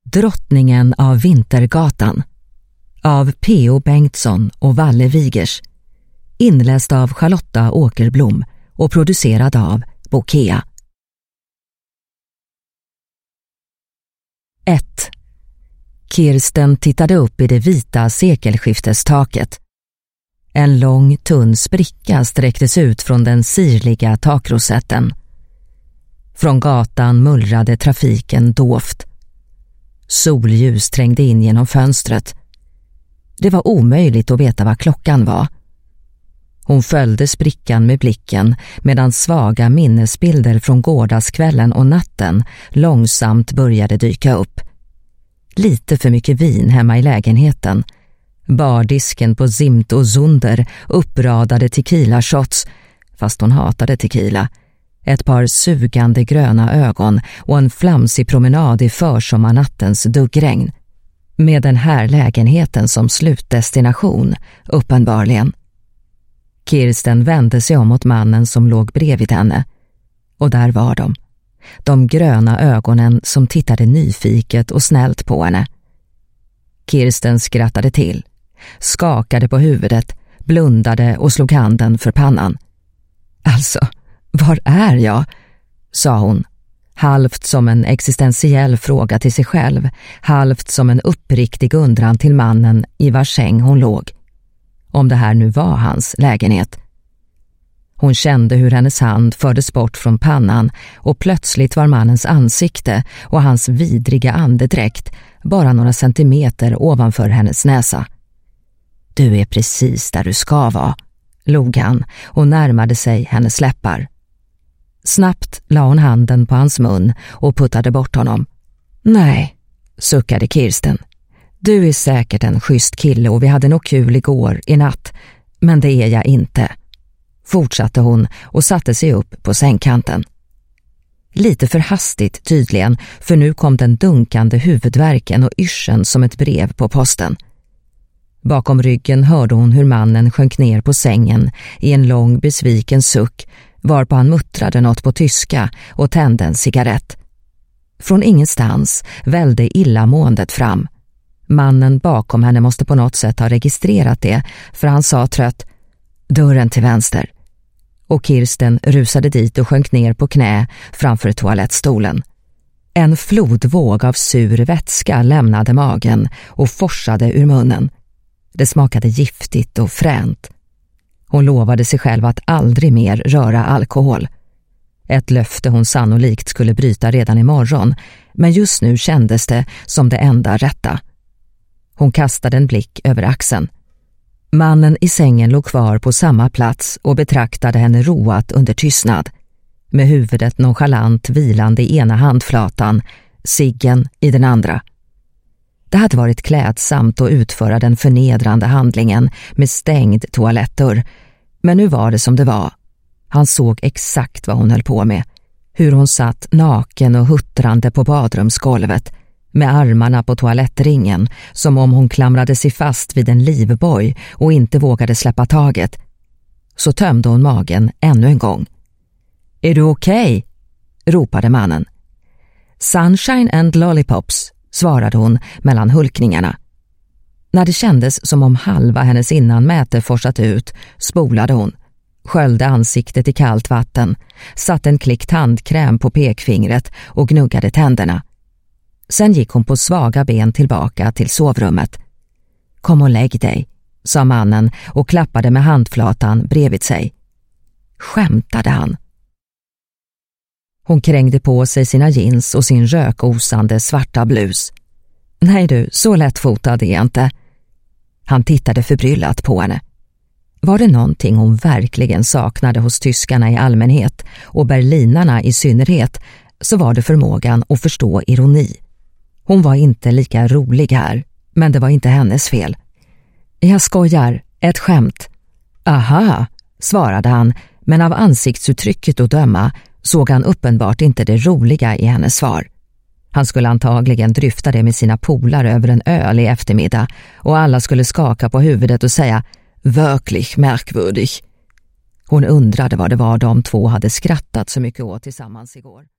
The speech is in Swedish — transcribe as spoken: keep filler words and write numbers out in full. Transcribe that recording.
Drottningen av Vintergatan av P O Bengtsson och Valle Wigers, inläst av Charlotta Åkerblom och producerad av Bokea. ett. Kirsten tittade upp i det vita sekelskiftestaket. En lång tunn spricka sträcktes ut från den sirliga takrosetten. Från gatan mullrade trafiken dovt. Solljus trängde in genom fönstret. Det var omöjligt att veta vad klockan var. Hon följde sprickan med blicken medan svaga minnesbilder från gårdagskvällen och natten långsamt började dyka upp. Lite för mycket vin hemma i lägenheten. Bardisken på Zimt och Zunder uppradade tequila shots, fast hon hatade tequila. Ett par sugande gröna ögon och en flamsig promenad i försommarnattens duggregn. Med den här lägenheten som slutdestination, uppenbarligen. Kirsten vände sig om mot mannen som låg bredvid henne. Och där var de. De gröna ögonen som tittade nyfiket och snällt på henne. Kirsten skrattade till, skakade på huvudet, blundade och slog handen för pannan. Alltså, var är jag? Sa hon, halvt som en existentiell fråga till sig själv, halvt som en uppriktig undran till mannen i vars säng hon låg. Om det här nu var hans lägenhet. Hon kände hur hennes hand fördes bort från pannan och plötsligt var mannens ansikte och hans vidriga andedräkt bara några centimeter ovanför hennes näsa. Du är precis där du ska vara, log han och närmade sig hennes läppar. Snabbt la hon handen på hans mun och puttade bort honom. Nej, suckade Kirsten. Du är säkert en schysst kille och vi hade nog kul igår i natt, men det är jag inte. Fortsatte hon och satte sig upp på sängkanten. Lite för hastigt tydligen, för nu kom den dunkande huvudvärken och yrseln som ett brev på posten. Bakom ryggen hörde hon hur mannen sjönk ner på sängen i en lång besviken suck, varpå han muttrade något på tyska och tände en cigarett. Från ingenstans välde illamåendet fram. Mannen bakom henne måste på något sätt ha registrerat det, för han sa trött: dörren till vänster. Och Kirsten rusade dit och sjönk ner på knä framför toalettstolen. En flodvåg av sur vätska lämnade magen och forsade ur munnen. Det smakade giftigt och fränt. Hon lovade sig själv att aldrig mer röra alkohol. Ett löfte hon sannolikt skulle bryta redan imorgon, men just nu kändes det som det enda rätta. Hon kastade en blick över axeln. Mannen i sängen låg kvar på samma plats och betraktade henne roat under tystnad, med huvudet nonchalant vilande i ena handflatan, ciggen i den andra. Det hade varit klädsamt att utföra den förnedrande handlingen med stängd toalettdörr, men nu var det som det var. Han såg exakt vad hon höll på med, hur hon satt naken och huttrande på badrumsgolvet, med armarna på toalettringen som om hon klamrade sig fast vid en livboj och inte vågade släppa taget. Så tömde hon magen ännu en gång. Är du okej? Okay? Ropade mannen. Sunshine and lollipops, svarade hon mellan hulkningarna. När det kändes som om halva hennes innanmäte forsat ut spolade hon, sköljde ansiktet i kallt vatten, satte en klick tandkräm på pekfingret och gnuggade tänderna. Sen gick hon på svaga ben tillbaka till sovrummet. Kom och lägg dig, sa mannen och klappade med handflatan bredvid sig. Skämtade han? Hon krängde på sig sina jeans och sin rökosande svarta blus. Nej du, så lättfotad är jag inte. Han tittade förbryllat på henne. Var det någonting hon verkligen saknade hos tyskarna i allmänhet och berlinarna i synnerhet, så var det förmågan att förstå ironi. Hon var inte lika rolig här, men det var inte hennes fel. Jag skojar, ett skämt. Aha, svarade han, men av ansiktsuttrycket att döma såg han uppenbart inte det roliga i hennes svar. Han skulle antagligen dryfta det med sina polare över en öl i eftermiddag och alla skulle skaka på huvudet och säga "Wirklich märkwürdig". Hon undrade vad det var de två hade skrattat så mycket åt tillsammans igår.